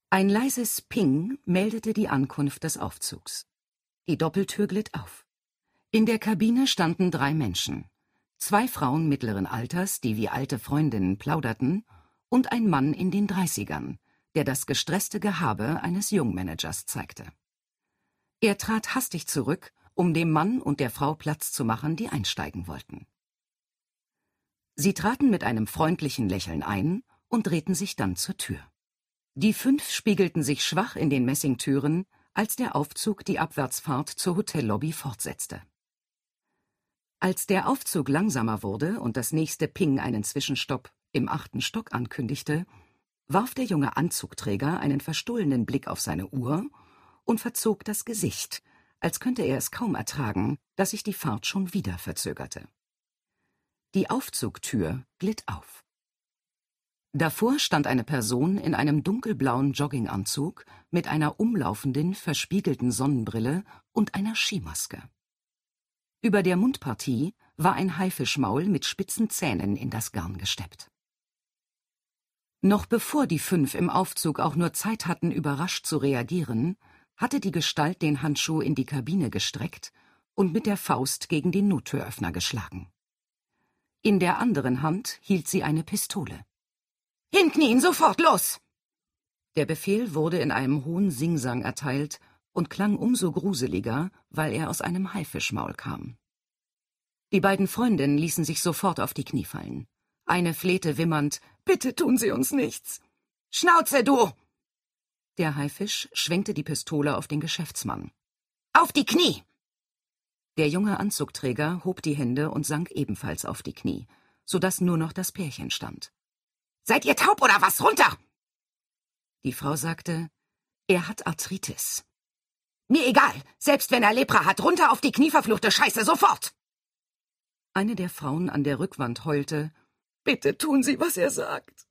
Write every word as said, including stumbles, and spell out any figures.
Ein leises Ping meldete die Ankunft des Aufzugs. Die Doppeltür glitt auf. In der Kabine standen drei Menschen. Zwei Frauen mittleren Alters, die wie alte Freundinnen plauderten, und ein Mann in den Dreißigern, der das gestresste Gehabe eines Jungmanagers zeigte. Er trat hastig zurück, um dem Mann und der Frau Platz zu machen, die einsteigen wollten. Sie traten mit einem freundlichen Lächeln ein und drehten sich dann zur Tür. Die fünf spiegelten sich schwach in den Messingtüren, als der Aufzug die Abwärtsfahrt zur Hotellobby fortsetzte. Als der Aufzug langsamer wurde und das nächste Ping einen Zwischenstopp im achten Stock ankündigte, warf der junge Anzugträger einen verstohlenen Blick auf seine Uhr und verzog das Gesicht, als könnte er es kaum ertragen, dass sich die Fahrt schon wieder verzögerte. Die Aufzugtür glitt auf. Davor stand eine Person in einem dunkelblauen Jogginganzug mit einer umlaufenden, verspiegelten Sonnenbrille und einer Skimaske. Über der Mundpartie war ein Haifischmaul mit spitzen Zähnen in das Garn gesteppt. Noch bevor die fünf im Aufzug auch nur Zeit hatten, überrascht zu reagieren, hatte die Gestalt den Handschuh in die Kabine gestreckt und mit der Faust gegen den Nottüröffner geschlagen. In der anderen Hand hielt sie eine Pistole. »Hinknien, sofort, los!« Der Befehl wurde in einem hohen Singsang erteilt und klang umso gruseliger, weil er aus einem Haifischmaul kam. Die beiden Freundinnen ließen sich sofort auf die Knie fallen. Eine flehte wimmernd, »Bitte tun Sie uns nichts!« »Schnauze, du!« Der Haifisch schwenkte die Pistole auf den Geschäftsmann. »Auf die Knie!« Der junge Anzugträger hob die Hände und sank ebenfalls auf die Knie, sodass nur noch das Pärchen stand. »Seid ihr taub oder was? Runter!« Die Frau sagte, »Er hat Arthritis.« »Mir egal, selbst wenn er Lepra hat, runter auf die Knie, verfluchte Scheiße, sofort!« Eine der Frauen an der Rückwand heulte, »Bitte tun Sie, was er sagt.«